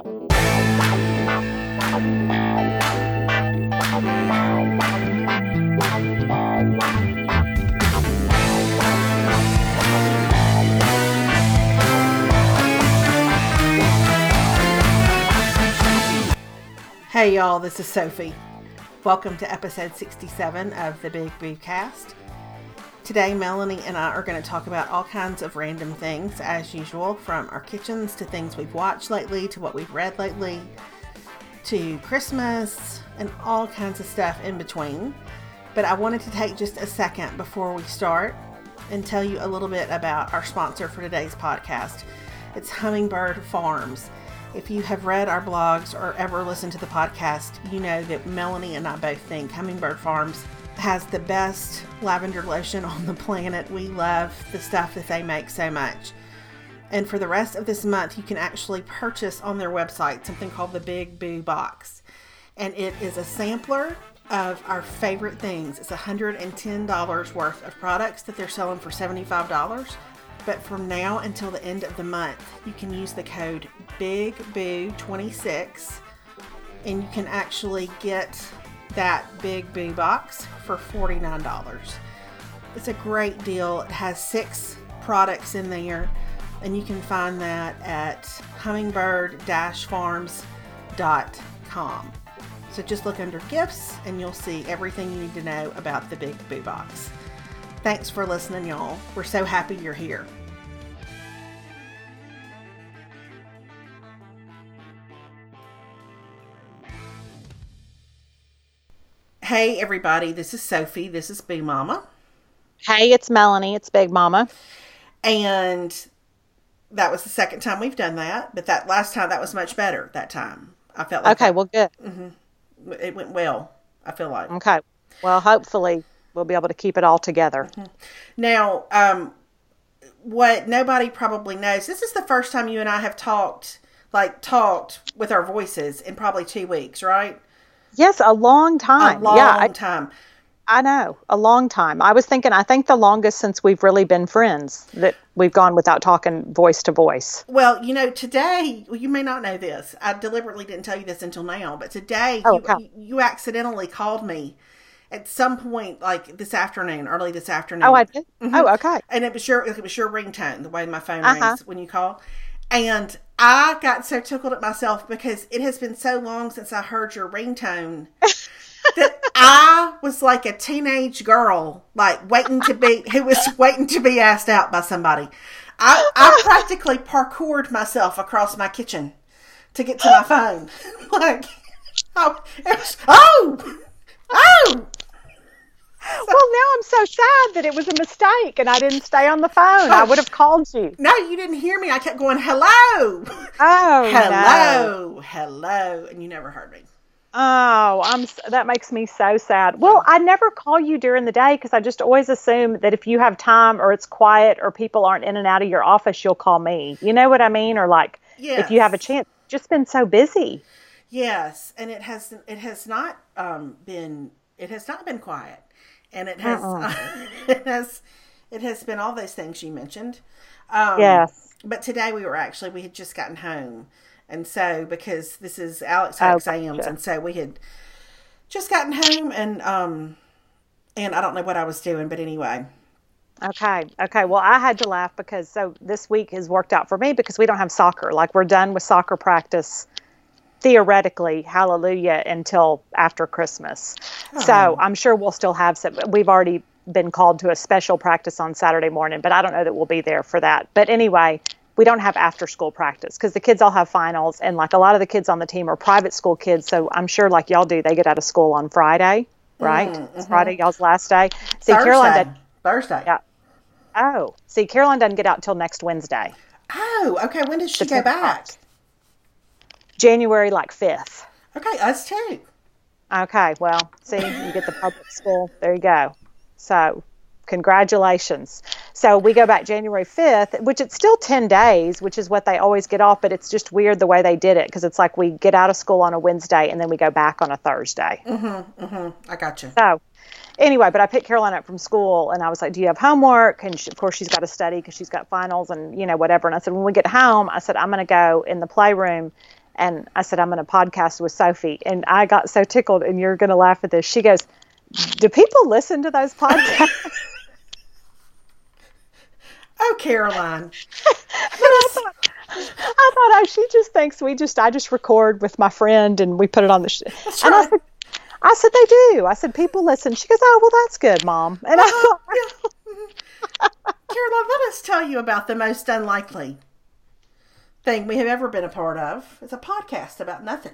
Hey y'all, this is Sophie. Welcome to episode 67 of the Big Boo Cast. Today, Melanie and I are going to talk about all kinds of random things, as usual, from our kitchens to things we've watched lately, to what we've read lately, to Christmas, and all kinds of stuff in between. But I wanted to take just a second before we start and tell you a little bit about our sponsor for today's podcast. It's Hummingbird Farms. If you have read our blogs or ever listened to the podcast, you know that Melanie and I both think Hummingbird Farms has the best lavender lotion on the planet. We love the stuff that they make so much. And for the rest of this month, you can actually purchase on their website something called the Big Boo Box. And it is a sampler of our favorite things. It's $110 worth of products that they're selling for $75. But from now until the end of the month, you can use the code BIGBOO26 and you can actually get that Big Boo box for $49. It's a great deal. It has 6 products in there and you can find that at hummingbird-farms.com. So just look under gifts and you'll see everything you need to know about the Big Boo box. Thanks for listening, y'all. We're so happy you're here. Hey, everybody. This is Sophie. This is Boo Mama. Hey, it's Melanie. It's Big Mama. And that was the second time we've done that. But that last time, that was much better that time. I felt like okay, well, good. Mm-hmm. It went well, I feel like. Okay. Well, hopefully we'll be able to keep it all together. Mm-hmm. Now, what nobody probably knows, this is the first time you and I have talked with our voices in probably 2 weeks, right? Yes, a long time. A long time. I know, a long time. I think the longest since we've really been friends that we've gone without talking voice to voice. Well, today, you may not know this. I deliberately didn't tell you this until now, but today you accidentally called me at some point, like early this afternoon. Oh, I did? Mm-hmm. Oh, okay. And it was your ringtone, the way my phone rings when you call. And I got so tickled at myself because it has been so long since I heard your ringtone that I was like a teenage girl, waiting to be asked out by somebody. I practically parkoured myself across my kitchen to get to my phone. Well, now I'm so sad that it was a mistake and I didn't stay on the phone. I would have called you. No, you didn't hear me. I kept going, hello. Oh, hello, no. Hello. And you never heard me. Oh, that makes me so sad. Well, I never call you during the day because I just always assume that if you have time or it's quiet or people aren't in and out of your office, you'll call me. You know what I mean? Or yes. If you have a chance, just been so busy. Yes. And it has not been quiet. And it has, it has been all those things you mentioned. Yes. But today we had just gotten home. And so, because this is Alex's exams, and so we had just gotten home and I don't know what I was doing, but anyway. Okay. Well, I had to laugh because this week has worked out for me because we don't have soccer. We're done with soccer practice. Theoretically, hallelujah, until after Christmas. Oh. So I'm sure we'll still have some. We've already been called to a special practice on Saturday morning, but I don't know that we'll be there for that. But anyway, we don't have after school practice because the kids all have finals, and a lot of the kids on the team are private school kids. So I'm sure y'all do, they get out of school on Friday, right? Mm-hmm. It's Friday, y'all's last day. See, Thursday. Yeah. Oh, see, Caroline doesn't get out till next Wednesday. Oh, okay. When does she go back? January 5th. Okay, us too. Okay, well, see, you get the public school. There you go. So, congratulations. So, we go back January 5th, which it's still 10 days, which is what they always get off, but it's just weird the way they did it because it's we get out of school on a Wednesday and then we go back on a Thursday. I got you. So, anyway, but I picked Caroline up from school and I was like, do you have homework? And of course she's got to study because she's got finals and, whatever. And I said, when we get home, I'm going to go in the playroom And I said, I'm going to podcast with Sophie. And I got so tickled, and you're going to laugh at this. She goes, do people listen to those podcasts? Oh, Caroline. I thought, oh, she just thinks I just record with my friend and we put it on the That's and right. I said, they do. I said, people listen. She goes, oh, well, that's good, Mom. And I thought, Caroline, let us tell you about the most unlikely thing we have ever been a part of. It's a podcast about nothing.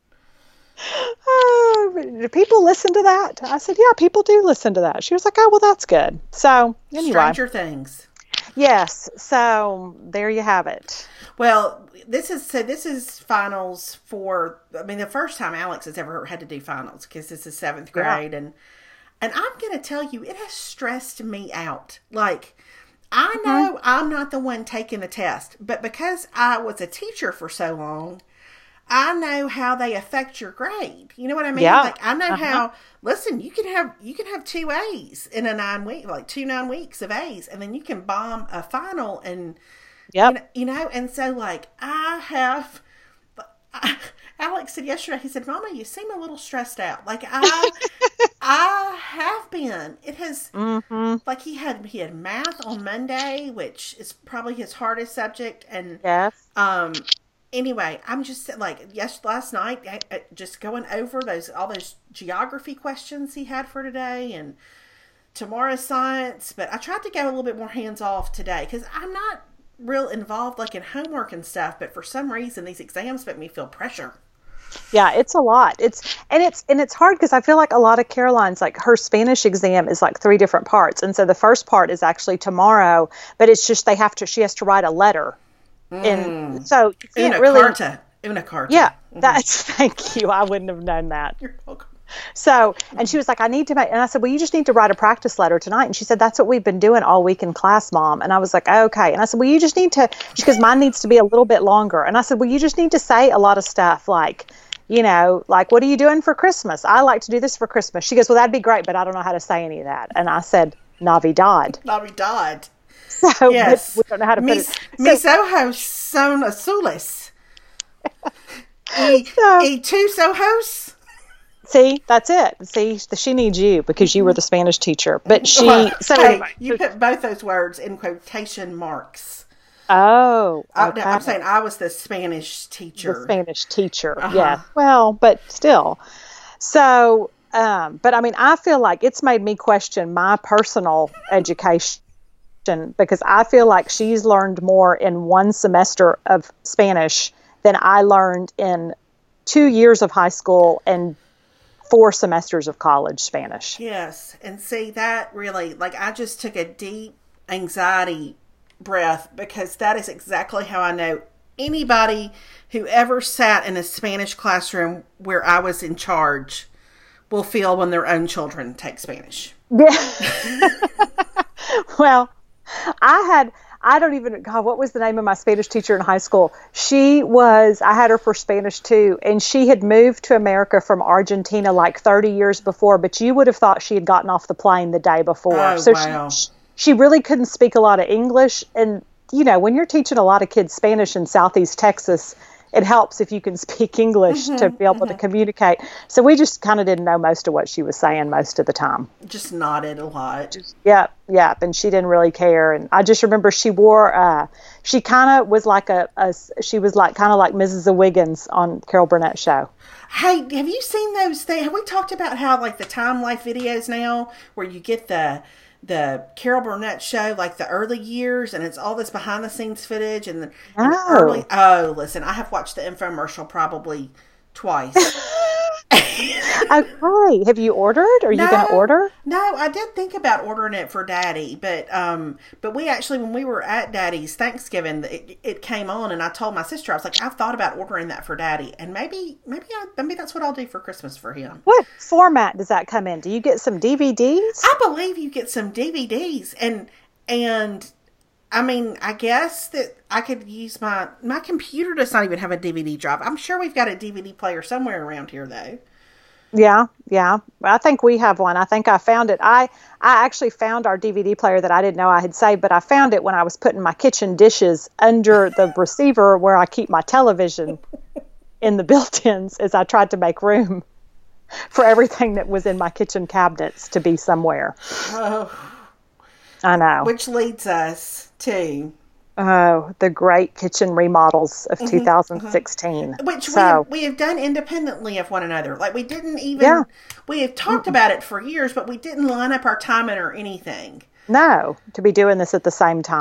oh, do people listen to that? I said, yeah, people do listen to that. She was like, oh, well, that's good. So anyway. Stranger Things. Yes. So there you have it. Well, this is finals for, I mean, the first time Alex has ever had to do finals because this is 7th grade. Yeah. And I'm going to tell you, it has stressed me out. Like, I know I'm not the one taking the test, but because I was a teacher for so long, I know how they affect your grade. You know what I mean? Yeah. Like, I know how, listen, you can have 2 A's in a 9 week, like 2 9 weeks of A's, and then you can bomb a final and, you know, and so like Alex said yesterday, he said, Mama, you seem a little stressed out. Like I have been. It has, like he had math on Monday, which is probably his hardest subject. And, anyway, I'm just like, last night, just going over all those geography questions he had for today and tomorrow's science. But I tried to go a little bit more hands off today because I'm not real involved like in homework and stuff. But for some reason, these exams make me feel pressure. Yeah, it's a lot. It's hard because I feel like a lot of Caroline's, like her Spanish exam is like 3 different parts. And so the first part is actually tomorrow, but it's just she has to write a letter. And so you can't Una carta. Yeah, thank you. I wouldn't have known that. You're welcome. So, and she was like, I need to and I said, well, you just need to write a practice letter tonight. And she said, that's what we've been doing all week in class, Mom. And I was like, okay. And I said, well, you just need to, she goes, mine needs to be a little bit longer. And I said, well, you just need to say a lot of stuff like, you know, like, what are you doing for Christmas? I like to do this for Christmas. She goes, well, that'd be great, but I don't know how to say any of that. And I said, Navidad. Navidad. So yes. we don't know how to put it. Mis ojos son azules. Y tus ojos. See, that's it. See, she needs you because you were the Spanish teacher. But you put both those words in quotation marks. Oh, okay. I'm saying I was the Spanish teacher. The Spanish teacher, yeah. Well, but still. So, but I mean, I feel like it's made me question my personal education because I feel like she's learned more in 1 semester of Spanish than I learned in 2 years of high school and 4 semesters of college Spanish. Yes. And see, that really, like, I just took a deep anxiety breath because that is exactly how I know anybody who ever sat in a Spanish classroom where I was in charge will feel when their own children take Spanish. Yeah. Well, what was the name of my Spanish teacher in high school? I had her for Spanish too, and she had moved to America from Argentina like 30 years before, but you would have thought she had gotten off the plane the day before. Oh, so wow. She really couldn't speak a lot of English. And, you know, when you're teaching a lot of kids Spanish in Southeast Texas, it helps if you can speak English to be able to communicate. So we just kind of didn't know most of what she was saying most of the time. Just nodded a lot. Yeah. And she didn't really care. And I just remember she wore, she kind of was like she was like kind of like Mrs. Wiggins on Carol Burnett's show. Hey, have you seen those things? Have we talked about how like the Time Life videos now where you get the Carol Burnett show, like the early years, and it's all this behind the scenes footage and the early. Oh, listen, I have watched the infomercial probably twice. Okay, have you ordered? Are you going to order? No, I did think about ordering it for Daddy, but we actually, when we were at Daddy's Thanksgiving, it came on, and I told my sister, I was like, I've thought about ordering that for Daddy, and maybe that's what I'll do for Christmas for him. What format does that come in? Do you get some DVDs? I believe you get some DVDs, and I mean, I guess that I could use my computer does not even have a DVD drive. I'm sure we've got a DVD player somewhere around here, though. Yeah. I think we have one. I think I found it. I actually found our DVD player that I didn't know I had saved, but I found it when I was putting my kitchen dishes under the receiver where I keep my television. in the built-ins is I tried to make room for everything that was in my kitchen cabinets to be somewhere. Oh, I know. which leads us to the great kitchen remodels of 2016. which we have done independently of one another. Like we didn't even we have talked about it for years, but we didn't line up our timing or anything. No, to be doing this at the same time.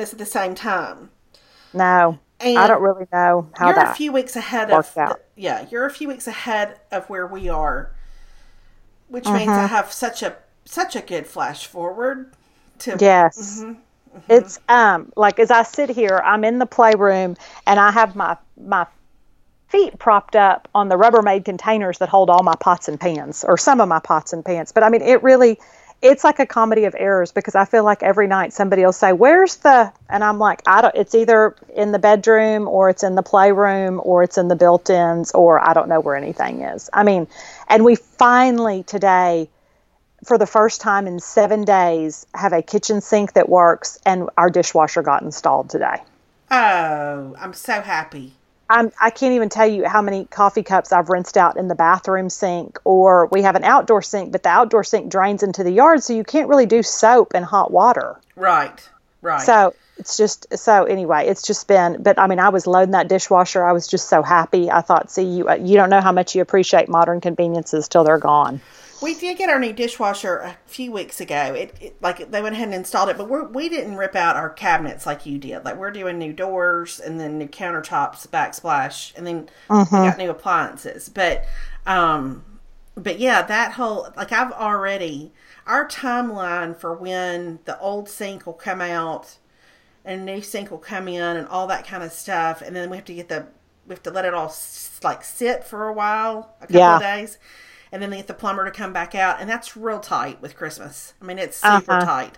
No, And I don't really know how you're that a few weeks ahead worked out. You're a few weeks ahead of where we are, which means I have such a good flash forward to Yes. It's like as I sit here, I'm in the playroom and I have my feet propped up on the Rubbermaid containers that hold all my pots and pans, or some of my pots and pans. But I mean, it's like a comedy of errors, because I feel like every night somebody will say, "Where's the?" And I'm like, it's either in the bedroom or it's in the playroom or it's in the built-ins, or I don't know where anything is. I mean, and we finally today, for the first time in 7 days, have a kitchen sink that works, and our dishwasher got installed today. Oh, I'm so happy. I can't even tell you how many coffee cups I've rinsed out in the bathroom sink, or we have an outdoor sink, but the outdoor sink drains into the yard, so you can't really do soap and hot water. Right. So anyway, it's just been, but I mean, I was loading that dishwasher. I was just so happy. I thought, see, you don't know how much you appreciate modern conveniences till they're gone. We did get our new dishwasher a few weeks ago. It like they went ahead and installed it, but we didn't rip out our cabinets like you did. Like we're doing new doors and then new countertops, backsplash, and then we got new appliances. But yeah, that whole our timeline for when the old sink will come out and a new sink will come in and all that kind of stuff, and then we have to let it all like sit for a while, a couple of days. And then they get the plumber to come back out. And that's real tight with Christmas. I mean, it's super tight.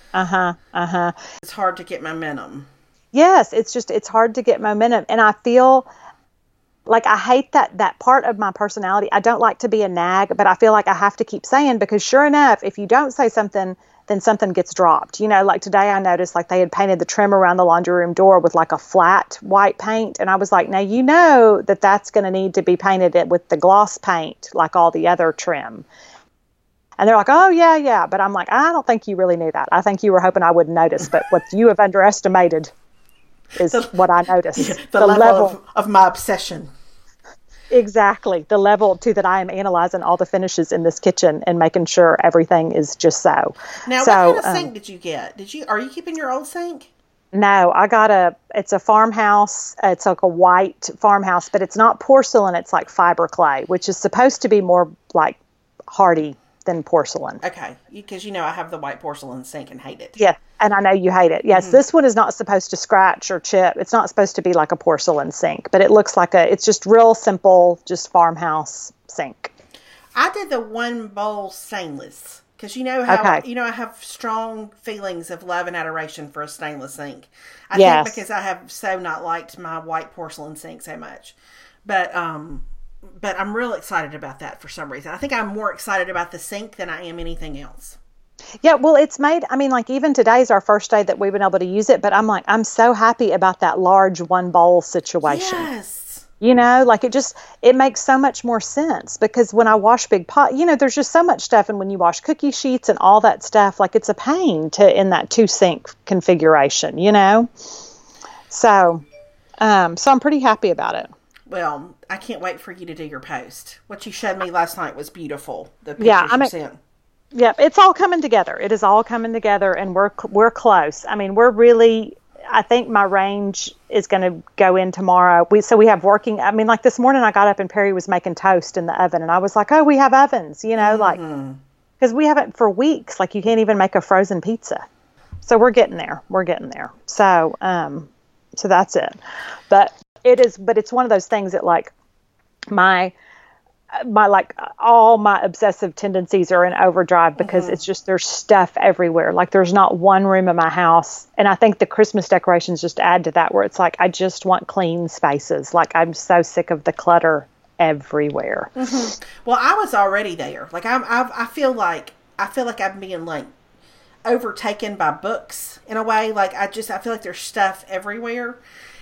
It's hard to get momentum. Yes, it's hard to get momentum. And I feel like I hate that part of my personality. I don't like to be a nag, but I feel like I have to keep saying, because sure enough, if you don't say something, then something gets dropped. You know, like today I noticed like they had painted the trim around the laundry room door with like a flat white paint. And I was like, now you know that's going to need to be painted with the gloss paint like all the other trim. And they're like, oh, yeah. But I'm like, I don't think you really knew that. I think you were hoping I wouldn't notice. But what you have underestimated is what I noticed. The level of my obsession. Exactly. The level to that I am analyzing all the finishes in this kitchen and making sure everything is just so. Now, what kind of sink did you get? Are you keeping your old sink? No, I got it's a farmhouse. It's like a white farmhouse, but it's not porcelain. It's like fiber clay, which is supposed to be more like hardy than porcelain. Okay. Because I have the white porcelain sink and hate it. Yeah. And I know you hate it. Yes, this one is not supposed to scratch or chip. It's not supposed to be like a porcelain sink, but it looks like it's just real simple, just farmhouse sink. I did the one bowl stainless, because I have strong feelings of love and adoration for a stainless sink. I think because I have so not liked my white porcelain sink so much. But I'm real excited about that for some reason. I think I'm more excited about the sink than I am anything else. Yeah, well, it's made, I mean, like even today's our first day that we've been able to use it, but I'm like, I'm so happy about that large one bowl situation. Yes. Like it makes so much more sense, because when I wash big pot, there's just so much stuff. And when you wash cookie sheets and all that stuff, like it's a pain in that 2-sink configuration, So I'm pretty happy about it. Well, I can't wait for you to do your post. What you showed me last night was beautiful. The pictures you sent. Yeah, it's all coming together. It is all coming together, and we're close. I mean, I think my range is going to go in tomorrow. We have working, I mean, like this morning I got up and Perry was making toast in the oven, and I was like, oh, we have ovens, like, because we haven't for weeks. Like, you can't even make a frozen pizza. So we're getting there. So, so that's it. But it's one of those things that like my like all my obsessive tendencies are in overdrive, because it's just, there's stuff everywhere. Like there's not one room in my house. And I think the Christmas decorations just add to that, where it's like, I just want clean spaces. Like I'm so sick of the clutter everywhere. Well, I was already there. Like I feel like I'm being like overtaken by books in a way. Like I feel like there's stuff everywhere.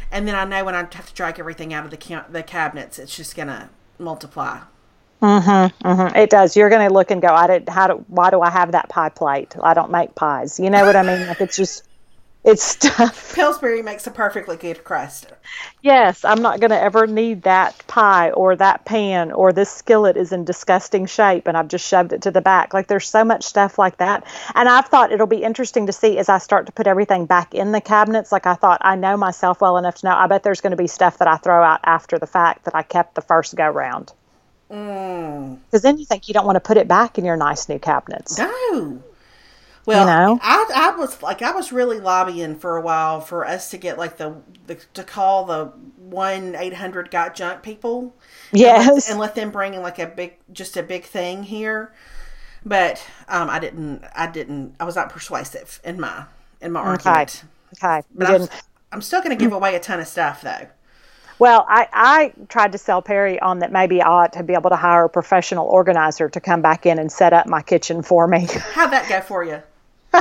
and then I know when I have to drag everything out of the cabinets, it's just gonna multiply. It does. You're going to look and go, why do I have that pie plate? I don't make pies. You know what I mean? Like it's stuff. Pillsbury makes a perfectly good crust. Yes, I'm not going to ever need that pie or that pan, or this skillet is in disgusting shape and I've just shoved it to the back. Like, there's so much stuff like that. And I've thought it'll be interesting to see as I start to put everything back in the cabinets. Like, I thought, I know myself well enough to know, I bet there's going to be stuff that I throw out after the fact that I kept the first go round. Because then you think you don't want to put it back in your nice new cabinets. No. Well, I was really lobbying for a while for us to get like to call the 1-800 Got Junk people. Yes. And let them bring in like a big thing here. But I was not persuasive in my argument. Okay. But I'm still going to give away a ton of stuff though. Well, I tried to sell Perry on that maybe I ought to be able to hire a professional organizer to come back in and set up my kitchen for me. How'd that go for you?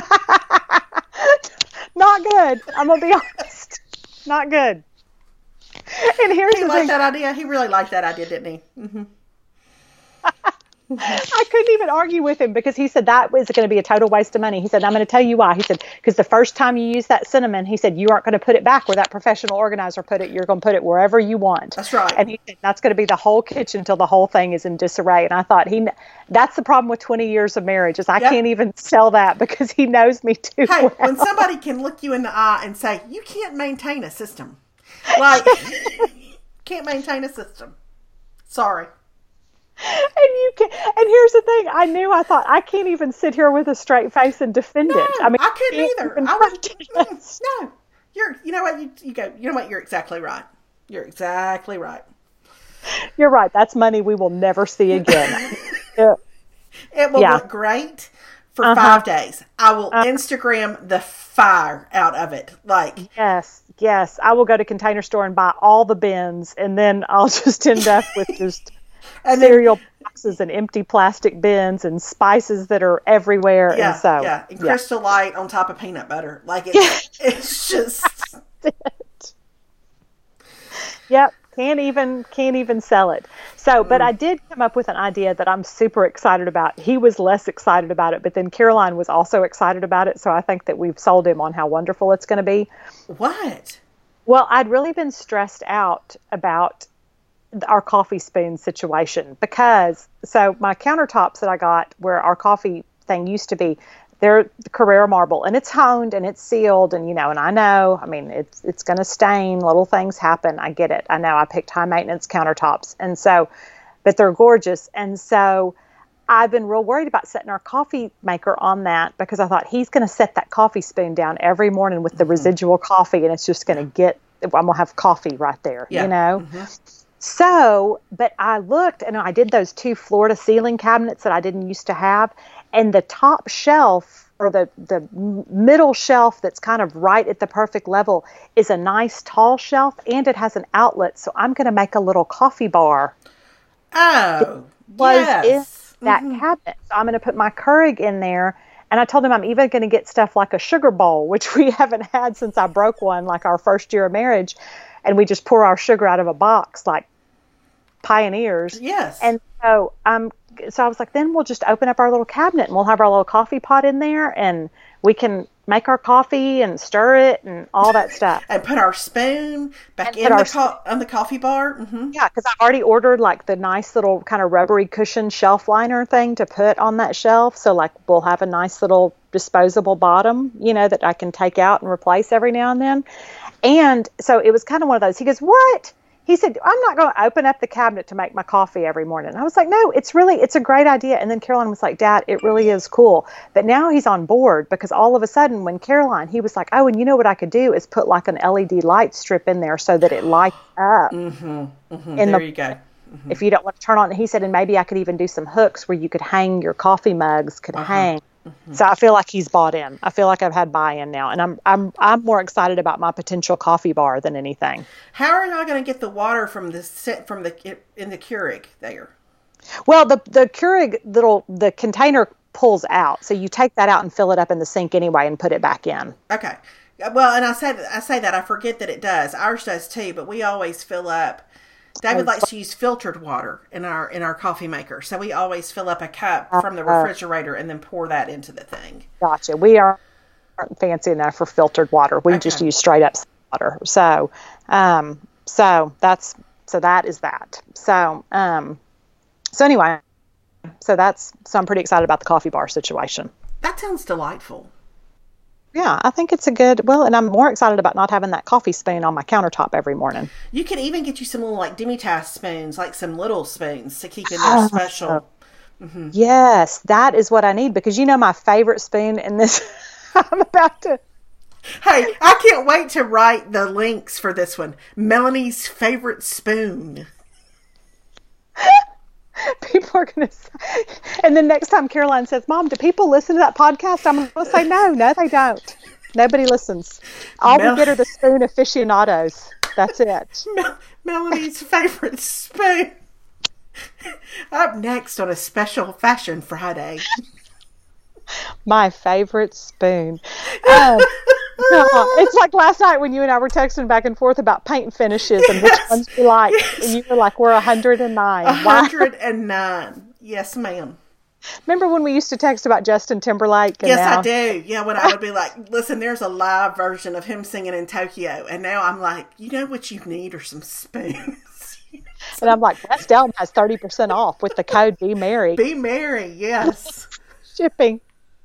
Not good. I'm going to be honest. Not good. And here's the thing. That idea? He really liked that idea, didn't he? Mm-hmm. I couldn't even argue with him because he said that was going to be a total waste of money. He said, I'm going to tell you why. He said, because the first time you use that cinnamon, he said, you aren't going to put it back where that professional organizer put it. You're going to put it wherever you want. That's right. And he said, that's going to be the whole kitchen until the whole thing is in disarray. And I thought, that's the problem with 20 years of marriage is I can't even sell that because he knows me too well. When somebody can look you in the eye and say, you can't maintain a system. Like, can't maintain a system. Sorry. And here's the thing. I thought I can't even sit here with a straight face and defend it. I mean, I couldn't either. I was no. You know what? You go. You know what? You're exactly right. You're exactly right. You're right. That's money we will never see again. It will look great for 5 days. I will Instagram the fire out of it. Like yes. I will go to Container Store and buy all the bins, and then I'll just end up with just cereal boxes and empty plastic bins and spices that are everywhere. And Crystal Light on top of peanut butter. Like it's just. Yep. Can't even sell it. So, but I did come up with an idea that I'm super excited about. He was less excited about it, but then Caroline was also excited about it. So I think that we've sold him on how wonderful it's going to be. What? Well, I'd really been stressed out about our coffee spoon situation because my countertops that I got where our coffee thing used to be, they're the Carrara marble and it's honed and it's sealed and I know, I mean, it's going to stain, little things happen. I get it. I know I picked high maintenance countertops but they're gorgeous. And so I've been real worried about setting our coffee maker on that because I thought he's going to set that coffee spoon down every morning with the residual coffee and it's just going to I'm going to have coffee right there, So, but I looked and I did those 2 floor to ceiling cabinets that I didn't used to have. And the top shelf or the middle shelf that's kind of right at the perfect level is a nice tall shelf and it has an outlet. So I'm going to make a little coffee bar. Oh, yes. In that cabinet. So I'm going to put my Keurig in there. And I told him I'm even going to get stuff like a sugar bowl, which we haven't had since I broke one, like our first year of marriage. And we just pour our sugar out of a box like pioneers. Yes. And so I was like, then we'll just open up our little cabinet and we'll have our little coffee pot in there and we can make our coffee and stir it and all that stuff. And put our spoon back on the coffee bar. Mm-hmm. Yeah, because I've already ordered like the nice little kind of rubbery cushion shelf liner thing to put on that shelf. So like we'll have a nice little disposable bottom, that I can take out and replace every now and then. And so it was kind of one of those. He goes, what? He said, I'm not going to open up the cabinet to make my coffee every morning. I was like, no, it's a great idea. And then Caroline was like, Dad, it really is cool. But now he's on board because all of a sudden when he was like, oh, and you know what I could do is put like an LED light strip in there so that it lights up. Mm-hmm. Mm-hmm. There you go. Mm-hmm. If you don't want to turn on, he said, and maybe I could even do some hooks where you could hang your coffee mugs, hang. Mm-hmm. So I feel like he's bought in. I feel like I've had buy-in now, and I'm more excited about my potential coffee bar than anything. How are y'all going to get the water in the Keurig there? Well, the Keurig the container pulls out, so you take that out and fill it up in the sink anyway, and put it back in. Okay, Well, and I say that I forget that it does. Ours does too, but we always fill up. David likes to use filtered water in our coffee maker, so we always fill up a cup from the refrigerator and then pour that into the thing. Gotcha. We aren't fancy enough for filtered water. We just use straight up water. So, so that is that. So anyway, so I'm pretty excited about the coffee bar situation. That sounds delightful. Yeah, I think it's a good, and I'm more excited about not having that coffee spoon on my countertop every morning. You can even get you some little like Demi-Tasse spoons, like some little spoons to keep in there special. Mm-hmm. Yes, that is what I need, because my favorite spoon in this, I'm about to. Hey, I can't wait to write the links for this one. Melanie's favorite spoon. People are going to say, and then next time Caroline says, Mom, do people listen to that podcast? I'm going to say, no, they don't. Nobody listens. All we get are the spoon aficionados. That's it. Melanie's favorite spoon. Up next on a special Fashion Friday. My favorite spoon. It's like last night when you and I were texting back and forth about paint finishes and which ones we like. And you were like, we're 109. 109. Yes, ma'am. Remember when we used to text about Justin Timberlake? Yes, I do. Yeah, when I would be like, listen, there's a live version of him singing in Tokyo. And now I'm like, you know what you need are some spoons. And I'm like, West Elm has 30% off with the code Be Merry. Be Merry, yes. Shipping.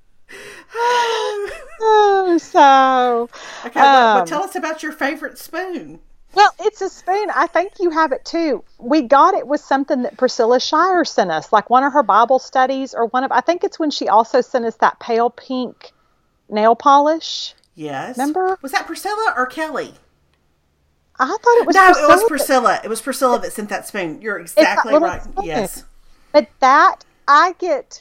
Okay, but tell us about your favorite spoon. Well, it's a spoon. I think you have it too. We got it with something that Priscilla Shire sent us, like one of her Bible studies, or I think it's when she also sent us that pale pink nail polish. Yes. Remember? Was that Priscilla or Kelly? I thought it was Priscilla. No, it was Priscilla. It was Priscilla that sent that spoon. You're exactly right. Spoon. Yes. But that, I get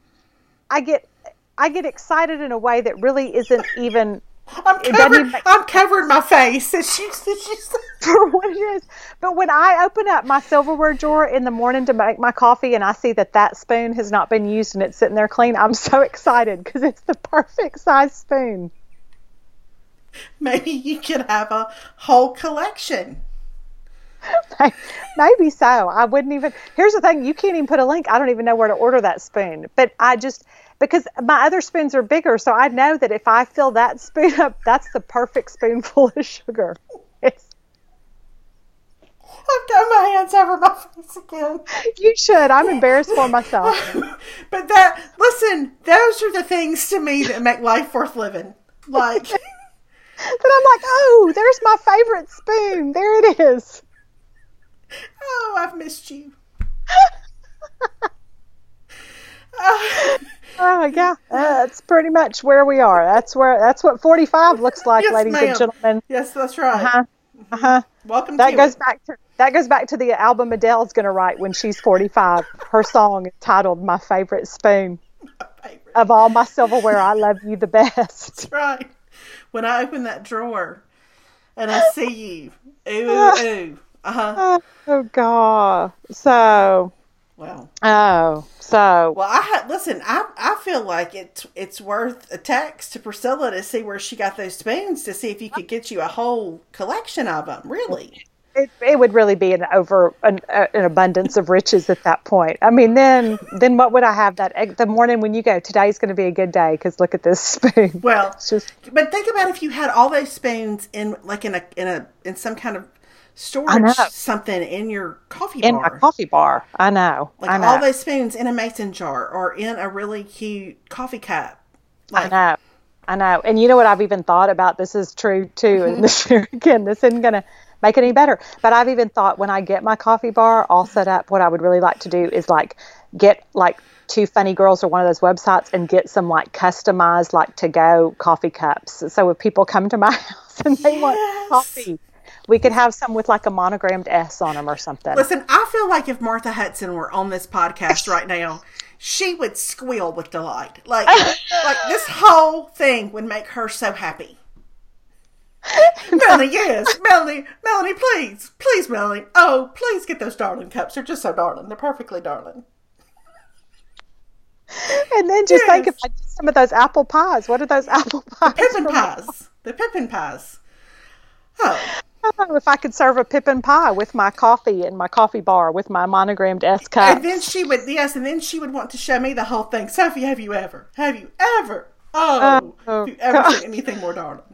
excited in a way that really isn't even. I'm covering my face. For what it is. But when I open up my silverware drawer in the morning to make my coffee and I see that spoon has not been used and it's sitting there clean, I'm so excited because it's the perfect size spoon. Maybe you could have a whole collection. Maybe so. I wouldn't even. Here's the thing. You can't even put a link. I don't even know where to order that spoon. But because my other spoons are bigger, so I know that if I fill that spoon up, that's the perfect spoonful of sugar. I've got my hands over my face again. You should. I'm embarrassed for myself. But listen, those are the things to me that make life worth living. Like, but I'm like, oh, there's my favorite spoon. There it is. Oh, I've missed you. Oh yeah, that's pretty much where we are. That's what 45 looks like, yes, ladies and gentlemen. Yes, that's right. Welcome. That goes back to the album Adele's going to write when she's 45. Her song entitled "My Favorite Spoon." Of all my silverware, I love you the best. That's right. When I open that drawer and I see you, ooh. Oh God. So. Wow. Oh, so. Well, I feel like it's worth a text to Priscilla to see where she got those spoons to see if you could get you a whole collection of them. Really. It would really be an abundance of riches at that point. I mean, then what would I have the morning when you go, today's going to be a good day because look at this spoon. Well, but think about if you had all those spoons in some kind of storage, something in your coffee bar. In my coffee bar. I know. All those spoons in a mason jar or in a really cute coffee cup. I know. And you know what I've even thought about? This is true too. And this isn't going to make it any better. But I've even thought when I get my coffee bar all set up, what I would really like to do is get Two Funny Girls or one of those websites and get some customized to-go coffee cups. So if people come to my house and they want coffee, we could have some with a monogrammed S on them or something. Listen, I feel like if Martha Hudson were on this podcast right now, she would squeal with delight. Like this whole thing would make her so happy. Melanie, yes. Melanie, please, Melanie. Oh, please get those darling cups. They're just so darling. They're perfectly darling. And then just think about some of those apple pies. What are those apple pies? Pippin pies. The Pippin pies. Oh. Oh, if I could serve a Pippin pie with my coffee in my coffee bar with my monogrammed S cups. And then she would, yes, and then she would want to show me the whole thing. Sophie, have you ever? Have you ever? Oh, have you ever seen anything more darling?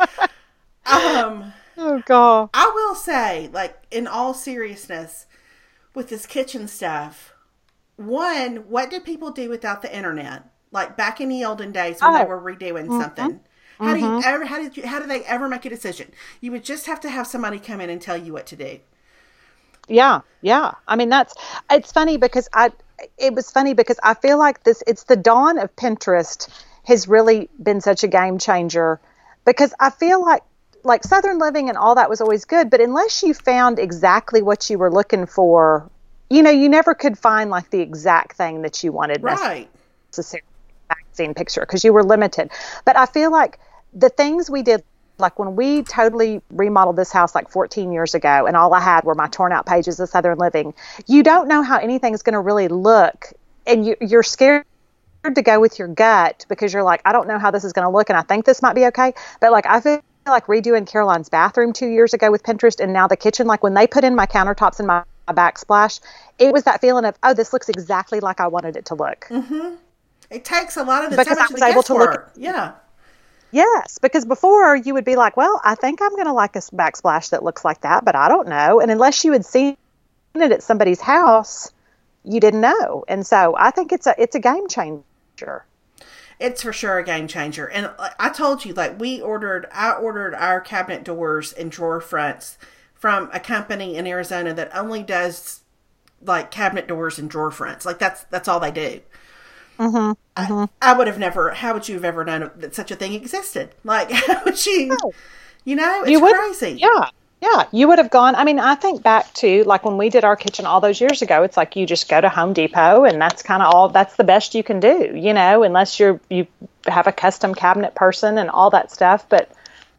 Oh, God. I will say, like, in all seriousness, with this kitchen stuff, one, what did people do without the internet? Like, back in the olden days when they were redoing something. How did they ever make a decision? You would just have to have somebody come in and tell you what to do. Yeah. I mean, it's funny because I feel like it's the dawn of Pinterest has really been such a game changer, because I feel like Southern Living and all that was always good, but unless you found exactly what you were looking for, you never could find like the exact thing that you wanted. Right. Necessarily magazine picture, because you were limited. But I feel like the things we did, like when we totally remodeled this house like 14 years ago, and all I had were my torn out pages of Southern Living, you don't know how anything's going to really look, and you're scared to go with your gut because you're like, I don't know how this is going to look, and I think this might be okay. But like, I feel like redoing Caroline's bathroom 2 years ago with Pinterest, and now the kitchen, like when they put in my countertops and my backsplash, it was that feeling of, oh, this looks exactly like I wanted it to look. Mm-hmm. It takes a lot of the because time I was able to look. Yeah. Yes, because before you would be like, well, I think I'm going to like a backsplash that looks like that, but I don't know. And unless you had seen it at somebody's house, you didn't know. And so I think it's a game changer. It's for sure a game changer. And I told you, like, I ordered our cabinet doors and drawer fronts from a company in Arizona that only does like cabinet doors and drawer fronts. Like that's all they do. Mm-hmm, mm-hmm. I would have never, how would you have ever known that such a thing existed? Like, how would you, it's crazy. Yeah. You would have gone, I mean, I think back to like when we did our kitchen all those years ago, it's like you just go to Home Depot and that's kind of that's the best you can do, unless you have a custom cabinet person and all that stuff. But,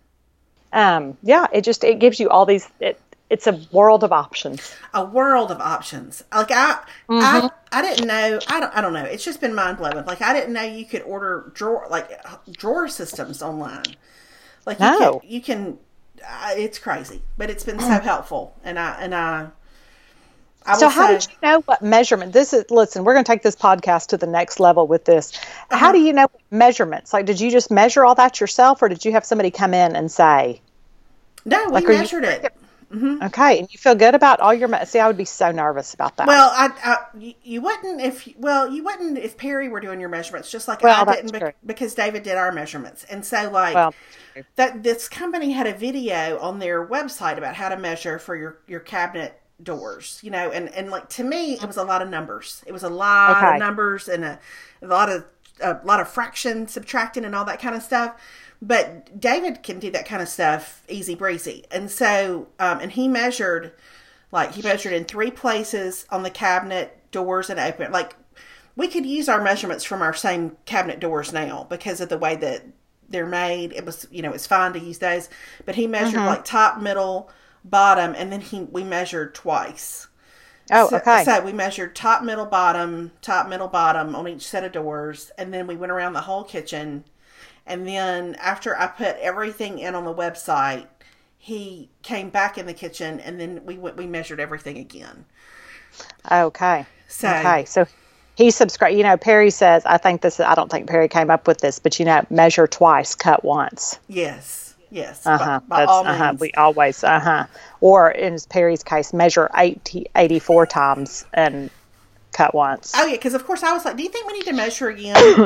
it gives you all these, it's a world of options. A world of options. Like I didn't know. I don't know. It's just been mind blowing. Like I didn't know you could order drawer systems online. Like you can. It's crazy, but it's been so helpful. And I. So how did you know what measurement? Listen, we're going to take this podcast to the next level with this. How do you know measurements? Like, did you just measure all that yourself, or did you have somebody come in and say? No, we measured it. Mm-hmm. Okay, and you feel good about all your. See, I would be so nervous about that. Well, you wouldn't if Perry were doing your measurements, just like I didn't because David did our measurements, and so that this company had a video on their website about how to measure for your cabinet doors, and like to me it was a lot of numbers. It was a lot of numbers and a lot of fraction subtracting and all that kind of stuff. But David can do that kind of stuff easy breezy. And so, and he measured in 3 places on the cabinet doors and open. Like, we could use our measurements from our same cabinet doors now because of the way that they're made. It was, it's fine to use those. But he measured like top, middle, bottom, and then we measured twice. Oh, okay. So we measured top, middle, bottom on each set of doors. And then we went around the whole kitchen. And then after I put everything in on the website, he came back in the kitchen, and then we measured everything again. Okay. So he subscribed. Perry says, I don't think Perry came up with this, but measure twice, cut once. Yes. By all means. We always, or in Perry's case, measure 84 times and cut once. Oh yeah, because of course I was like, do you think we need to measure again?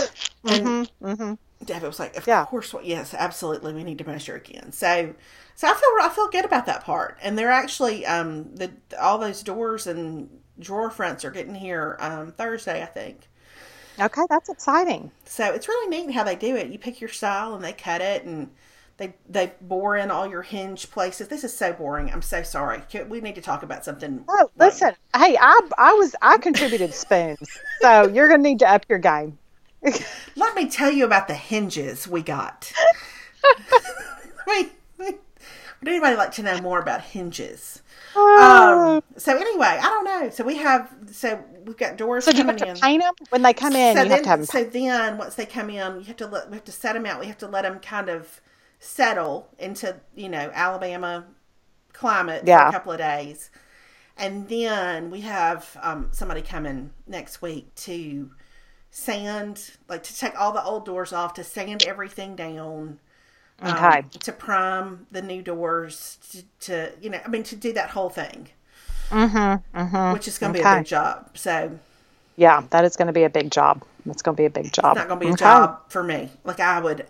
And David was like, of course, yes, absolutely, we need to measure again. So I feel good about that part. And they're actually all those doors and drawer fronts are getting here Thursday, I think. Okay, that's exciting. So it's really neat how they do it. You pick your style and they cut it, and they bore in all your hinge places. This is so boring. I'm so sorry. We need to talk about something. Oh, listen. Hey, I contributed spoons, so you're gonna need to up your game. Let me tell you about the hinges we got. Would anybody like to know more about hinges? So anyway, I don't know. So we've got doors coming in. So do you have to paint them when they come in? So then once they come in, we have to set them out. We have to let them kind of settle into, Alabama climate for Yeah. a couple of days. And then we have somebody coming next week to sand, like to take all the old doors off, to sand everything down, Okay. to prime the new doors, to to do that whole thing, which is going to be a big job. So Yeah, that is going to be a big job. It's going to be a big job. it's not going to be a job for me. Like I would.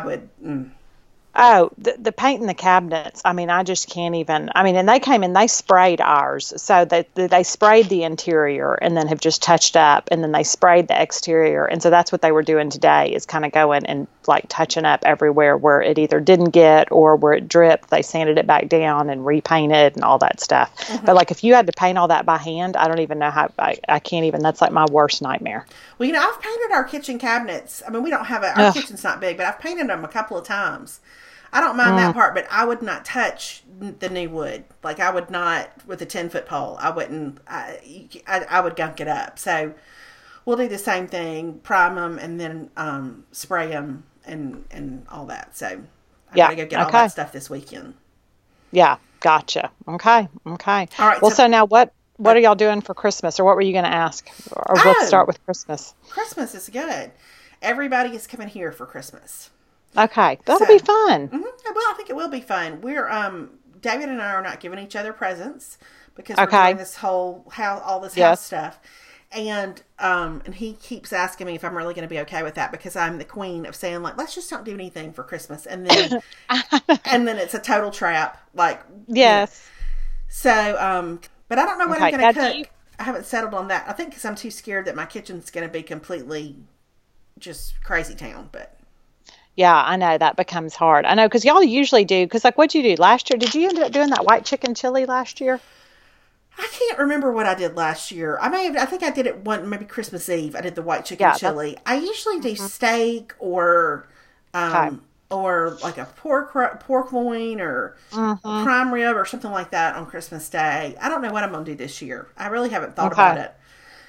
Oh, the paint in the cabinets. I mean, I just can't even. I mean, and they came and they sprayed ours. So they sprayed the interior and then have just touched up, and then they sprayed the exterior. And so that's what they were doing today, is kind of going and like touching up everywhere where it either didn't get or where it dripped. They sanded it back down and repainted and all that stuff. But like if you had to paint all that by hand, I don't even know how. I can't even. That's like my worst nightmare. Well, I've painted our kitchen cabinets. I mean, we don't have our kitchen's not big, but I've painted them a couple of times. I don't mind that part, but I would not touch the new wood. Like I would not with a 10-foot pole. I wouldn't. I would gunk it up. So we'll do the same thing: prime them and then spray them and all that. So I gotta go get all that stuff this weekend. Yeah, gotcha. Okay. All right. Well, so now what are y'all doing for Christmas, or what were you going to ask? Or let's start with Christmas. Christmas is good. Everybody is coming here for Christmas. Okay, that'll be fun. Well, I think it will be fun. We're David and I are not giving each other presents because we're doing this whole house stuff, and he keeps asking me if I'm really going to be okay with that, because I'm the queen of saying, like, let's just don't do anything for Christmas, and then it's a total trap. Like, yes. So, but I don't know what I'm going to cook. I haven't settled on that. I think because I'm too scared that my kitchen's going to be completely just crazy town, but. Yeah, I know that becomes hard. I know, because y'all usually do, because like what'd you do last year? Did you end up doing that white chicken chili last year? I can't remember what I did last year. I think I did it maybe Christmas Eve. I did the white chicken chili. I usually do steak or like a pork loin or prime rib or something like that on Christmas Day. I don't know what I'm going to do this year. I really haven't thought about it.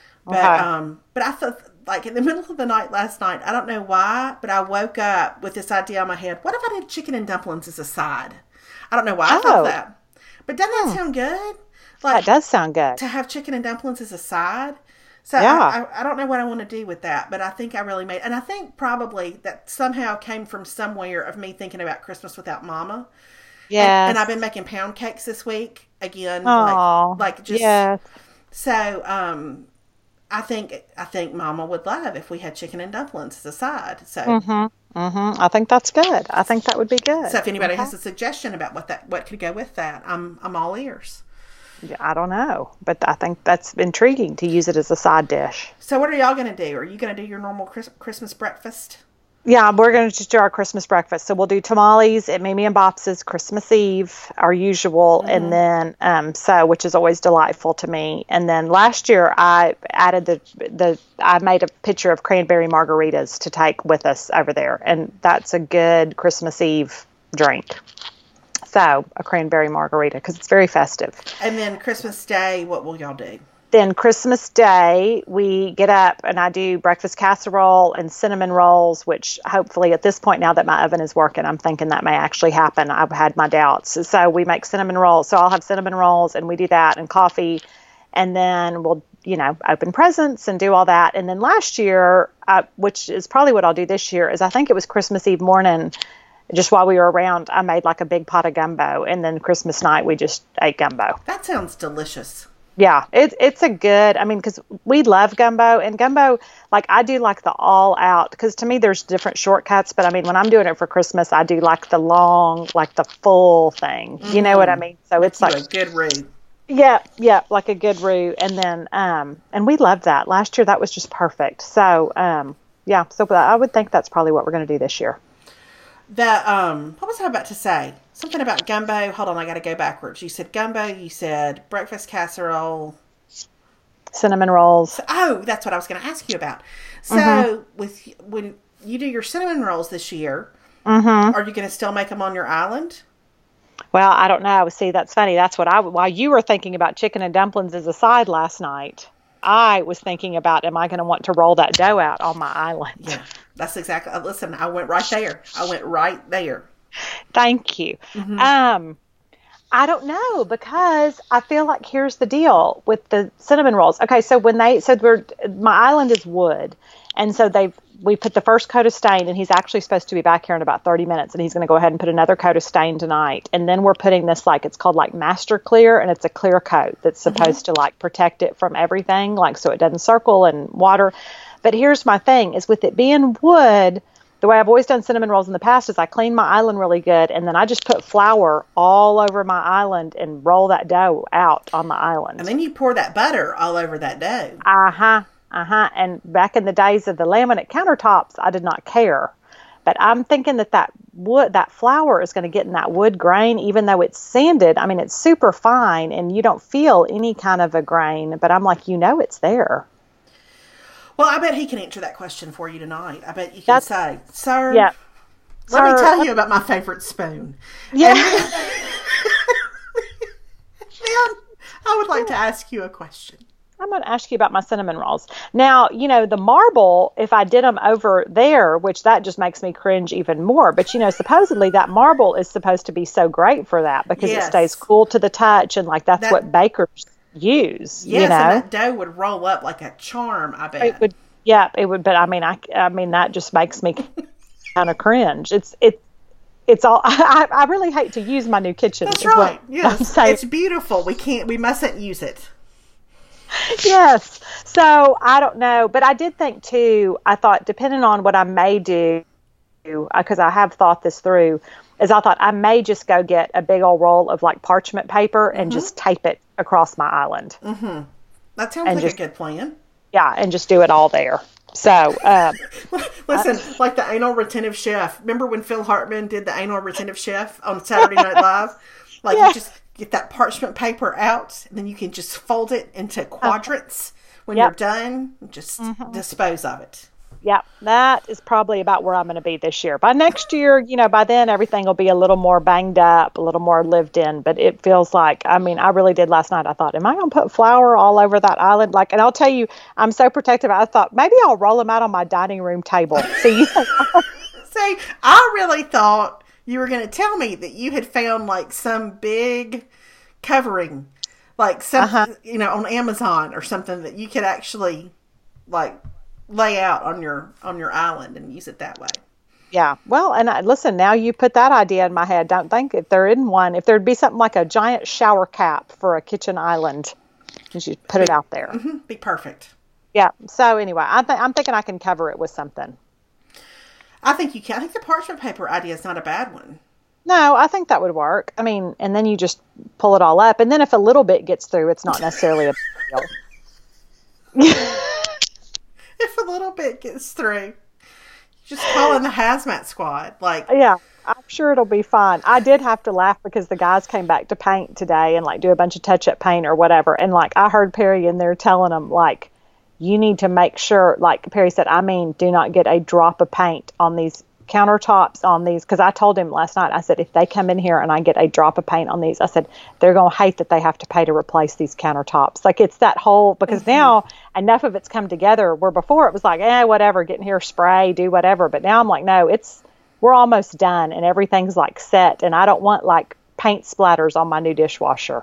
But I thought, like in the middle of the night last night, I don't know why, but I woke up with this idea in my head. What if I did chicken and dumplings as a side? I don't know why I thought that. But doesn't that sound good? Like, that does sound good. To have chicken and dumplings as a side. So I don't know what I want to do with that, but I think I really made, and I think probably that somehow came from somewhere of me thinking about Christmas without Mama. Yeah. And I've been making pound cakes this week again. So, I think Mama would love if we had chicken and dumplings as a side. So, I think that's good. I think that would be good. So if anybody has a suggestion about what could go with that, I'm all ears. Yeah, I don't know, but I think that's intriguing to use it as a side dish. So what are y'all going to do? Are you going to do your normal Christmas breakfast? Yeah, we're going to just do our Christmas breakfast. So we'll do tamales at Mimi and Bops's Christmas Eve, our usual, and then which is always delightful to me. And then last year I added I made a pitcher of cranberry margaritas to take with us over there, and that's a good Christmas Eve drink. So a cranberry margarita, because it's very festive. And then Christmas Day, what will y'all do? Then Christmas Day, we get up and I do breakfast casserole and cinnamon rolls, which hopefully at this point, now that my oven is working, I'm thinking that may actually happen. I've had my doubts. So we make cinnamon rolls. So I'll have cinnamon rolls and we do that, and coffee. And then we'll, open presents and do all that. And then last year, which is probably what I'll do this year, is I think it was Christmas Eve morning, just while we were around, I made like a big pot of gumbo. And then Christmas night, we just ate gumbo. That sounds delicious. Yeah, it's a good, because we love gumbo, and gumbo, like I do like the all out, because to me there's different shortcuts, but when I'm doing it for Christmas, I do like the long, like the full thing. You know what I mean? So it's like a good roux. Yeah, like a good roux. And then, and we loved that. Last year that was just perfect. So, so I would think that's probably what we're going to do this year. What was I about to say? Something about gumbo. Hold on, I got to go backwards. You said gumbo. You said breakfast casserole. Cinnamon rolls. Oh, that's what I was going to ask you about. So, when you do your cinnamon rolls this year, are you going to still make them on your island? Well, I don't know. See, that's funny. That's what while you were thinking about chicken and dumplings as a side last night, I was thinking about, am I going to want to roll that dough out on my island? Yeah, that's exactly. Listen, I went right there. Thank you. Mm-hmm. I don't know because I feel like here's the deal with the cinnamon rolls. Okay, so my island is wood, and so we put the first coat of stain, and he's actually supposed to be back here in about 30 minutes, and he's going to go ahead and put another coat of stain tonight, and then we're putting this it's called like Master Clear, and it's a clear coat that's supposed to like protect it from everything, like so it doesn't circle and water. But here's my thing: is with it being wood. The way I've always done cinnamon rolls in the past is I clean my island really good, and then I just put flour all over my island and roll that dough out on the island. And then you pour that butter all over that dough. And back in the days of the laminate countertops, I did not care. But I'm thinking that flour is going to get in that wood grain, even though it's sanded. I mean, it's super fine, and you don't feel any kind of a grain. But I'm like, it's there. Well, I bet he can answer that question for you tonight. I bet you can say, "Sir, yeah, let me tell you about my favorite spoon." Yeah. And then I would like to ask you a question. I'm going to ask you about my cinnamon rolls. Now, the marble, if I did them over there, which that just makes me cringe even more. But, supposedly that marble is supposed to be so great for that because it stays cool to the touch. And that's what bakers use. Yes, and that dough would roll up like a charm, I bet. It would. Yeah, it would. But I mean, that just makes me kind of cringe. It's all. I really hate to use my new kitchen. That's right. Yes, it's beautiful. We mustn't use it. Yes. So I don't know, but I did think too. I thought depending on what I may do, because I have thought this through, is I thought I may just go get a big old roll of like parchment paper and just tape it across my island. Mm-hmm. That sounds like a good plan. Yeah, and just do it all there. So, listen, like the anal retentive chef. Remember when Phil Hartman did the anal retentive chef on Saturday Night Live? You just get that parchment paper out, and then you can just fold it into quadrants. When you're done, just dispose of it. Yeah, that is probably about where I'm going to be this year. By next year, by then everything will be a little more banged up, a little more lived in. But it feels like, I really did last night. I thought, am I going to put flour all over that island? And I'll tell you, I'm so protective. I thought maybe I'll roll them out on my dining room table. See, I really thought you were going to tell me that you had found some big covering, some, on Amazon or something that you could actually lay out on your island and use it that way. Yeah. Well, and listen, now you put that idea in my head. Don't think if there'd be something like a giant shower cap for a kitchen island, you should put it out there. Mm-hmm, be perfect. Yeah. So anyway, I'm thinking I can cover it with something. I think you can. I think the parchment paper idea is not a bad one. No, I think that would work. And then you just pull it all up. And then if a little bit gets through, it's not necessarily a big deal. If a little bit gets through, just call in the hazmat squad. Yeah, I'm sure it'll be fine. I did have to laugh because the guys came back to paint today and do a bunch of touch-up paint or whatever. And I heard Perry in there telling them you need to make sure, Perry said, do not get a drop of paint on these countertops on these, because I told him last night, I said, if they come in here and I get a drop of paint on these, I said, they're going to hate that they have to pay to replace these countertops. It's that whole, because now enough of it's come together where before it was whatever, get in here, spray, do whatever. But now I'm no, we're almost done and everything's set. And I don't want paint splatters on my new dishwasher,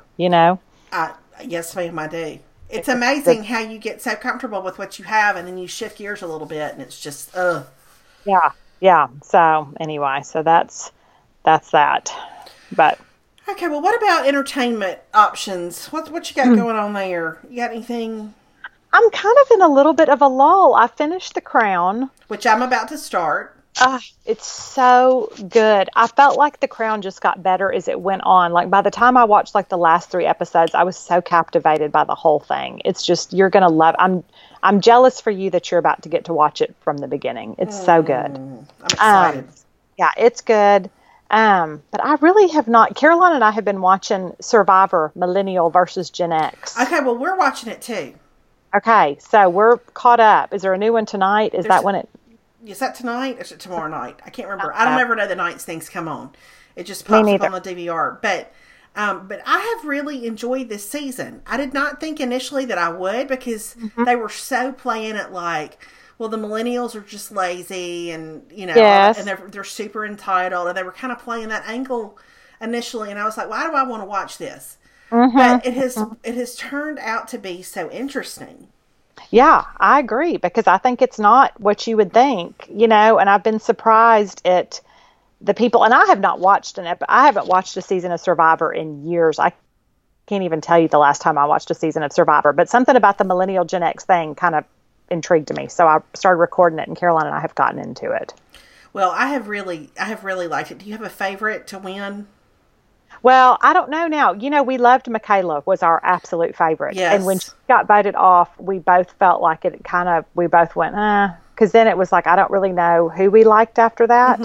Yes, ma'am, I do. It's amazing how you get so comfortable with what you have and then you shift gears a little bit and it's just, Yeah. Yeah. So anyway, that's that. But okay. Well, what about entertainment options? What you got going on there? You got anything? I'm kind of in a little bit of a lull. I finished The Crown, which I'm about to start. It's so good. I felt like The Crown just got better as it went on. By the time I watched the last 3 episodes, I was so captivated by the whole thing. It's just, you're going to love. I'm jealous for you that you're about to get to watch it from the beginning. It's so good. I'm excited. Yeah, it's good. But I really have not. Caroline and I have been watching Survivor, Millennial versus Gen X. Okay, well, we're watching it too. Okay, so we're caught up. Is there a new one tonight? Is that tonight or is it tomorrow night? I can't remember. I don't ever know the nights things come on. It just pops up on the DVR. But I have really enjoyed this season. I did not think initially that I would because they were so playing it well, the millennials are just lazy, and Yes. and they're super entitled, and they were kind of playing that angle initially, and I was like, why do I want to watch this? But it has turned out to be so interesting. Yeah, I agree because I think it's not what you would think, and I've been surprised at the people, and I have not watched I haven't watched a season of Survivor in years. I can't even tell you the last time I watched a season of Survivor, but something about the millennial Gen X thing kind of intrigued me. So I started recording it, and Caroline and I have gotten into it. Well, I have really liked it. Do you have a favorite to win? Well, I don't know now. We loved Michaela was our absolute favorite. Yes. And when she got voted off, we both felt like we both went, because then it was like, I don't really know who we liked after that.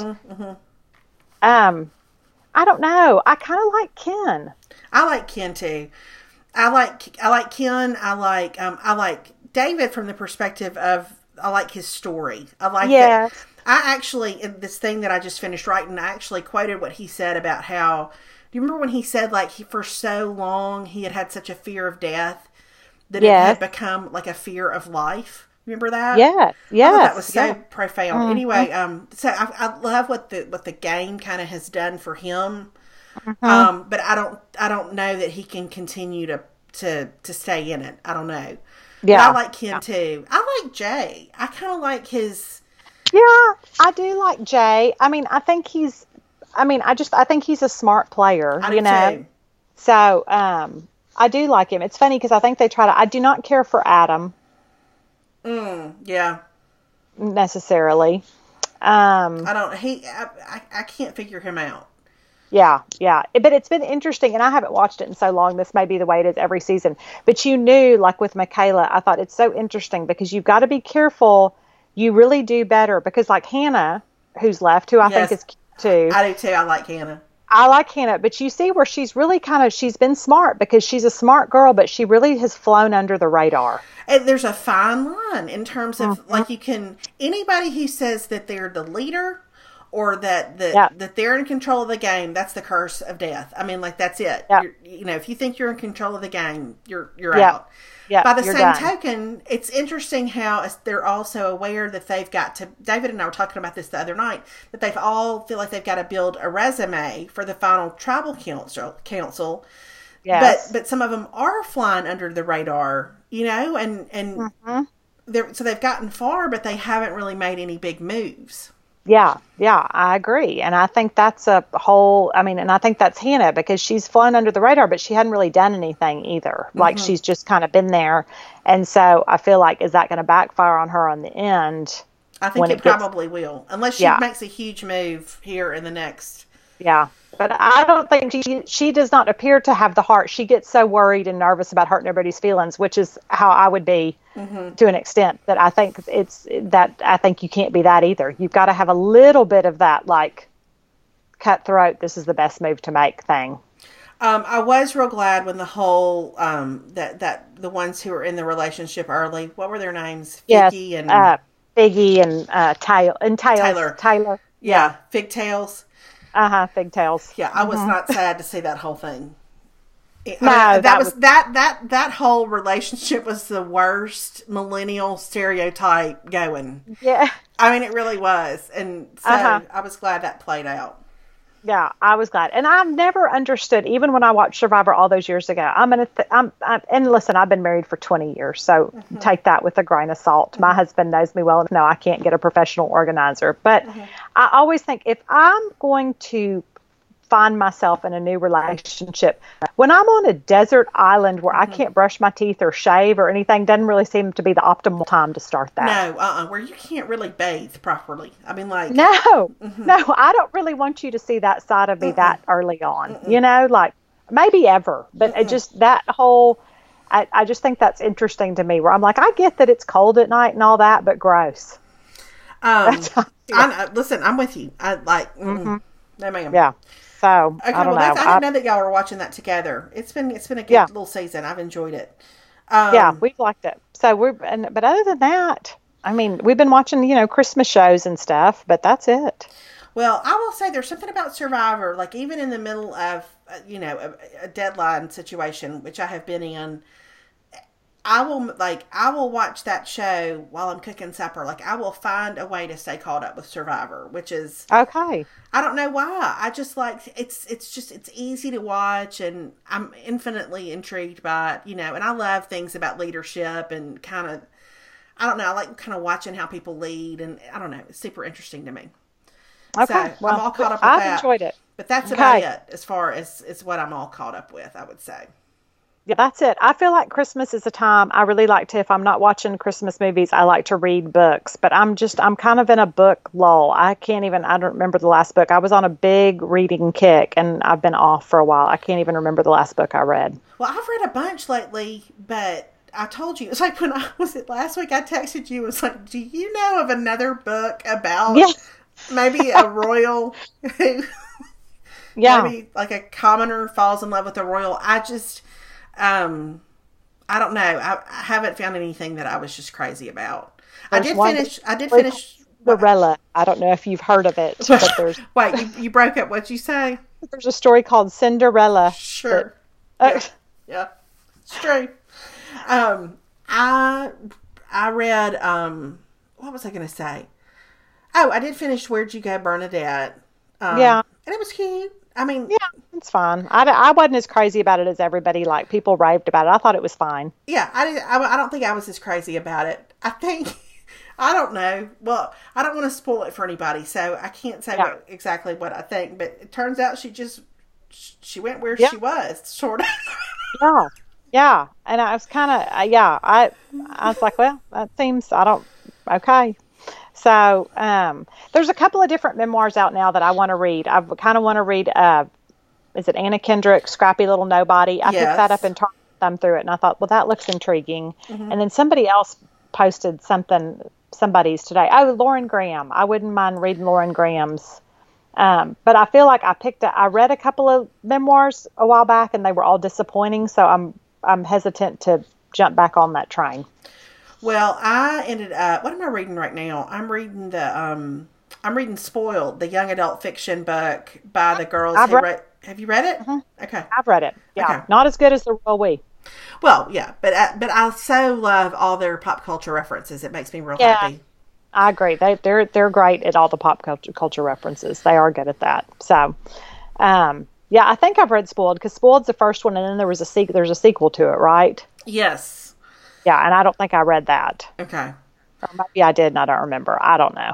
I don't know. I kind of like Ken. I like Ken too. I like Ken. I like David from the perspective of, I like his story. I like that. I actually, in this thing that I just finished writing, I actually quoted what he said about how, do you remember when he said, like, for so long he had such a fear of death that it had become like a fear of life? Remember that? Yeah. I thought that was so profound. Anyway, so I love what the game kind of has done for him. But I don't know that he can continue to stay in it. I don't know. Yeah. But I like Ken too. I like Jay. I kind of like his. Yeah, I do like Jay. I mean, I think he's a smart player, I do too. So, I do like him. It's funny because I think I do not care for Adam. Yeah. Necessarily. I can't figure him out. Yeah. But it's been interesting, and I haven't watched it in so long. This may be the way it is every season. But you knew, like with Michaela, I thought it's so interesting because you've got to be careful. You really do better because, like Hannah, who's left, who I think is cute too. I do too. I like Hannah. I like Hannah, but you see where she's really she's been smart because she's a smart girl, but she really has flown under the radar. And there's a fine line in terms of, like, anybody who says that they're the leader or that they're in control of the game, that's the curse of death. I mean, like, that's it. Yep. If you think you're in control of the game, you're out. Yep, By the same done. token, it's interesting how they're also aware that they've got to, David and I were talking about this the other night, that they've all feel like they've got to build a resume for the final tribal council. Yes. But some of them are flying under the radar, and so they've gotten far, but they haven't really made any big moves. Yeah, I agree. And I think that's and I think that's Hannah because she's flown under the radar, but she hadn't really done anything either. Like she's just kind of been there. And so I feel like, is that going to backfire on her on the end? I think it probably will, unless she makes a huge move here in the next. Yeah. But I don't think she does not appear to have the heart. She gets so worried and nervous about hurting everybody's feelings, which is how I would be to an extent. That I think I think you can't be that either. You've got to have a little bit of that, like, cutthroat, this is the best move to make thing. I was real glad when the whole that the ones who were in the relationship early, what were their names? Figgy and Tyler. Yeah, Figtails. Figtails. Yeah, I was not sad to see that whole thing. That whole relationship was the worst millennial stereotype going. Yeah. I mean, it really was. And so I was glad that played out. Yeah, I was glad. And I've never understood, even when I watched Survivor all those years ago, and listen, I've been married for 20 years, so take that with a grain of salt. My husband knows me well enough to know I can't get a professional organizer. But I always think if I'm going to find myself in a new relationship, when I'm on a desert island where I can't brush my teeth or shave or anything, doesn't really seem to be the optimal time to start that. No, where you can't really bathe properly. I mean, like... No, I don't really want you to see that side of me that early on. Like, maybe ever. But it just, that whole... I just think that's interesting to me, where I'm like, I get that it's cold at night and all that, but gross. Listen, I'm with you. I like... No, ma'am. Yeah. So, okay, I don't know. I didn't know that y'all were watching that together. It's been a good little season. I've enjoyed it. We've liked it. So but other than that, I mean, we've been watching, Christmas shows and stuff, but that's it. Well, I will say there's something about Survivor, like even in the middle of, a deadline situation, which I have been in, I will watch that show while I'm cooking supper. Like, I will find a way to stay caught up with Survivor, which is Okay. I don't know why. I just like it's easy to watch, and I'm infinitely intrigued by it, and I love things about leadership and kind of, I don't know, I like kind of watching how people lead, and I don't know, it's super interesting to me. Okay. So well, I'm all caught up with I've that. enjoyed it. But that's Okay. about it as far as what I'm all caught up with, I would say. Yeah, that's it. I feel like Christmas is a time I really like to, if I'm not watching Christmas movies, I like to read books, but I'm kind of in a book lull. I don't remember the last book. I was on a big reading kick and I've been off for a while. I can't even remember the last book I read. Well, I've read a bunch lately, but I told you, it's like when last week I texted you, it was like, do you know of another book about maybe a royal who, maybe like a commoner falls in love with a royal? I don't know. I haven't found anything that I was just crazy about. I did finish Cinderella. I don't know if you've heard of it, but there's wait, you broke up. What'd you say? There's a story called Cinderella. Sure. Yeah, it's true. I read what was I going to say? Oh, I did finish Where'd You Go, Bernadette? And it was cute. I mean, yeah, it's fine. I wasn't as crazy about it as everybody. Like, people raved about it. I thought it was fine. Yeah, I don't think I was as crazy about it. I think, I don't know. Well, I don't want to spoil it for anybody, so I can't say exactly what I think. But it turns out she went where she was, sort of. Yeah. And I was kind of, I was like, well, that seems, okay. So, there's a couple of different memoirs out now that I want to read. I kind of want to read, is it Anna Kendrick, Scrappy Little Nobody? I picked that up and thumbed through it, and I thought, well, that looks intriguing. Mm-hmm. And then somebody else posted somebody's today. Oh, Lauren Graham. I wouldn't mind reading Lauren Graham's. But I feel like I read a couple of memoirs a while back, and they were all disappointing, so I'm hesitant to jump back on that train. Well, I ended up, what am I reading right now? I'm reading Spoiled, the young adult fiction book by the girls who wrote. Have you read it? Mm-hmm. Okay. I've read it. Yeah. Okay. Not as good as The Royal We. Well, yeah, but I so love all their pop culture references. It makes me real happy. I agree. They're great at all the pop culture references. They are good at that. So, I think I've read Spoiled, because Spoiled's the first one, and then there's a sequel to it, right? Yes. Yeah, and I don't think I read that. Okay. Or maybe I did and I don't remember. I don't know.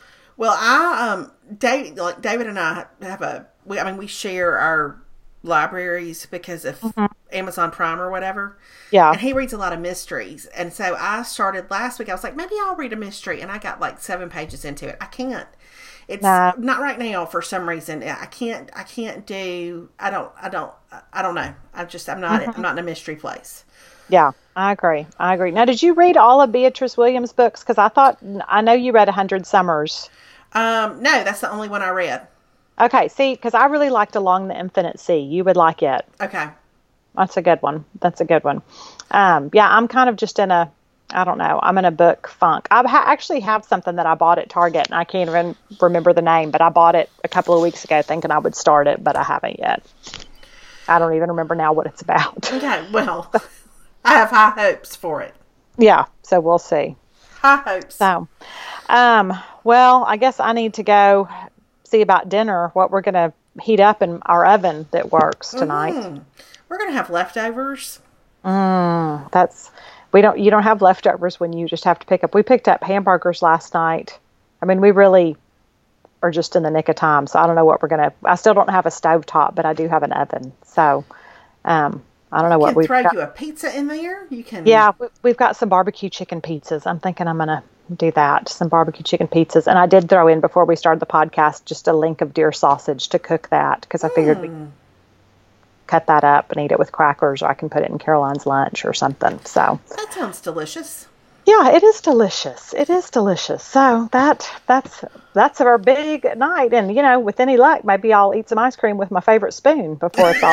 Well, David and I we share our libraries because of Amazon Prime or whatever. Yeah. And he reads a lot of mysteries. And so I started last week. I was like, maybe I'll read a mystery. And I got like 7 pages into it. I can't. It's not right now for some reason. I can't do, I don't know. I'm not in a mystery place. Yeah, I agree. Now, did you read all of Beatrice Williams' books? Because I know you read 100 Summers. No, that's the only one I read. Okay, see, because I really liked Along the Infinite Sea. You would like it. Okay. That's a good one. I'm kind of just in I'm in a book funk. I actually have something that I bought at Target, and I can't even remember the name, but I bought it a couple of weeks ago thinking I would start it, but I haven't yet. I don't even remember now what it's about. Okay, well, I have high hopes for it. Yeah, so we'll see. High hopes. So, well, I guess I need to go see about dinner, what we're going to heat up in our oven that works tonight. Mm-hmm. We're going to have leftovers. You don't have leftovers when you just have to pick up. We picked up hamburgers last night. I mean, we really are just in the nick of time. So I don't know I still don't have a stovetop, but I do have an oven. So, I don't know what we've got. You a pizza in there? You can. Yeah, we've got some barbecue chicken pizzas. I'm thinking I'm going to do that. Some barbecue chicken pizzas. And I did throw in, before we started the podcast, just a link of deer sausage to cook that, because I figured we could cut that up and eat it with crackers, or I can put it in Caroline's lunch or something. So that sounds delicious. Yeah, it is delicious. So that's our big night. And, with any luck, maybe I'll eat some ice cream with my favorite spoon before it's all...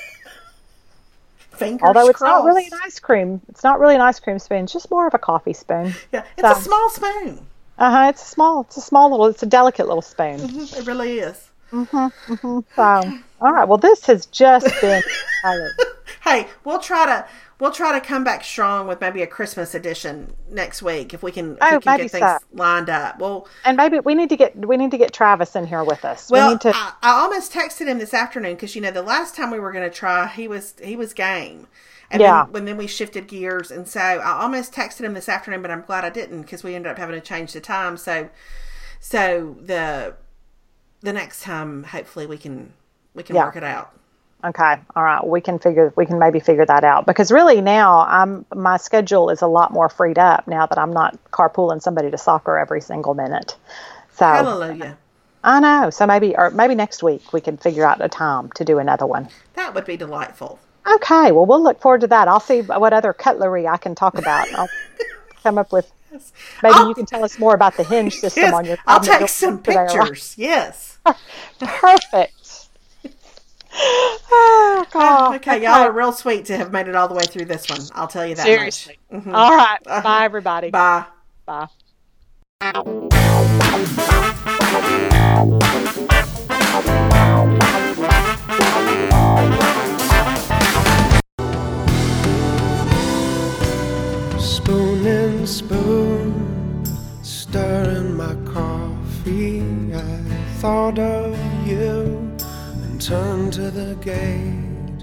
Although it's not really an ice cream. It's not really an ice cream spoon. It's just more of a coffee spoon. Yeah, it's a small spoon. It's a delicate little spoon. Mm-hmm, it really is. So, all right. Well, this has just been Hey, we'll try We'll try to come back strong with maybe a Christmas edition next week if we can, maybe get things lined up. Well, and maybe we need to get Travis in here with us. Well, I almost texted him this afternoon because the last time we were going to try, he was game, and then we shifted gears, and so I almost texted him this afternoon, but I'm glad I didn't because we ended up having to change the time. So the next time, hopefully we can work it out. Okay. All right. We can maybe figure that out, because really now my schedule is a lot more freed up now that I'm not carpooling somebody to soccer every single minute. So hallelujah. I know. So maybe next week we can figure out a time to do another one. That would be delightful. Okay. Well, we'll look forward to that. I'll see what other cutlery I can talk about. I'll come up with, maybe you can tell us more about the hinge system on your cabinet. I'll take some pictures. Yes. Perfect. Oh, God. Okay, y'all are real sweet to have made it all the way through this one. I'll tell you that Seriously. much. Mm-hmm. All right. Bye, everybody. Bye. Bye. Spoon and spoon, stirring my coffee. I thought of you and turned to the gate.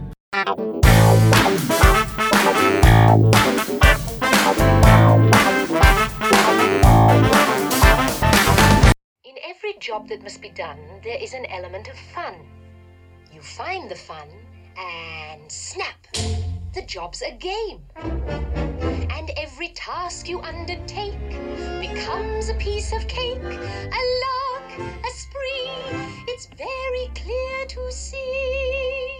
In every job that must be done, there is an element of fun. You find the fun and snap, the job's a game. And every task you undertake becomes a piece of cake, a lark, a spree. It's very clear to see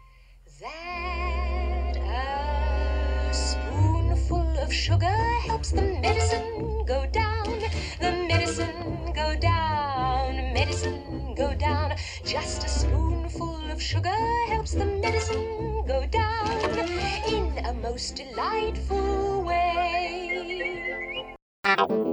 that a spoonful of sugar helps the medicine go down, the medicine go down, medicine go down. Just a spoonful of sugar helps the medicine go down in a most delightful way.